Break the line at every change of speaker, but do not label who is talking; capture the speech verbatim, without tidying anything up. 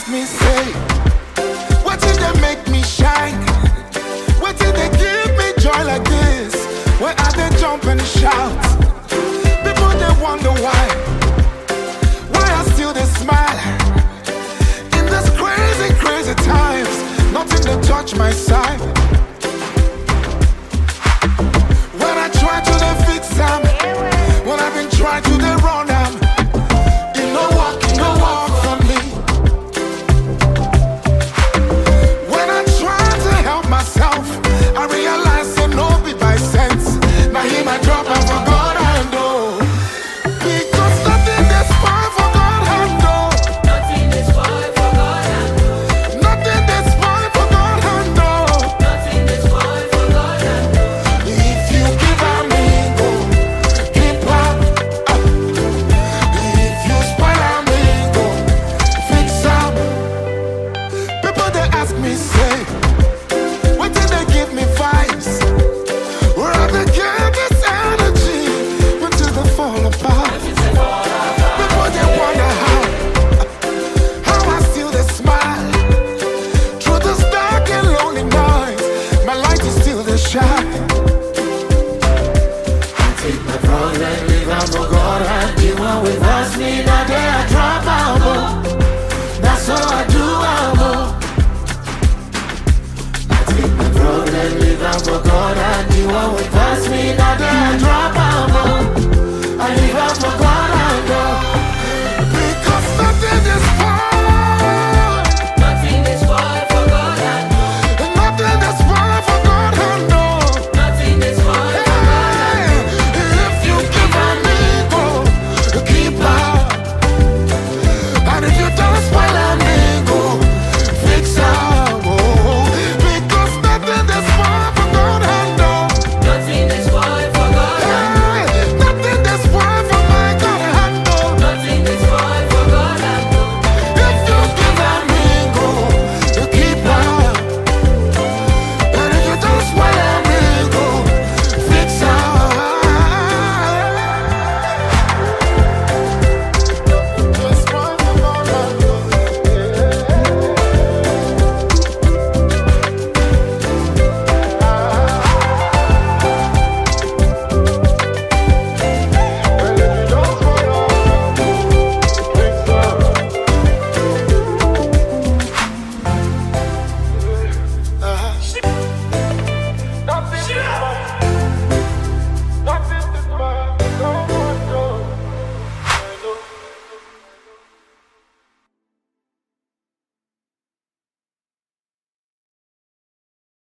ask me, say, what did they make me shine? What did they give me joy like this? Where are they jump and shout? People they wonder why, why I still they smile. In this crazy, crazy times, nothing to touch my side. When I try to they fix them, when I've been trying to they run them, you know what, you know what for me. When I try to help myself, I realize it no be by sense. Now he might drop and for God and know. Because nothing is fine for God and know.
Nothing is fine for God and know.
Nothing is fine for God and know.
Nothing is fine for God and know.
If you give a me go, keep up. Uh, if you spoil a me go, fix up. People they ask me say, what did they give me vibes? Where have they get this energy? When did they fall apart? People they wonder how, how I still they smile. Through this dark and lonely night, my light is still the shine.
Take my problem, leave am for God and the one with us me that day I drop am oh. That's all I do am oh. I take my problem, leave am for God and the one with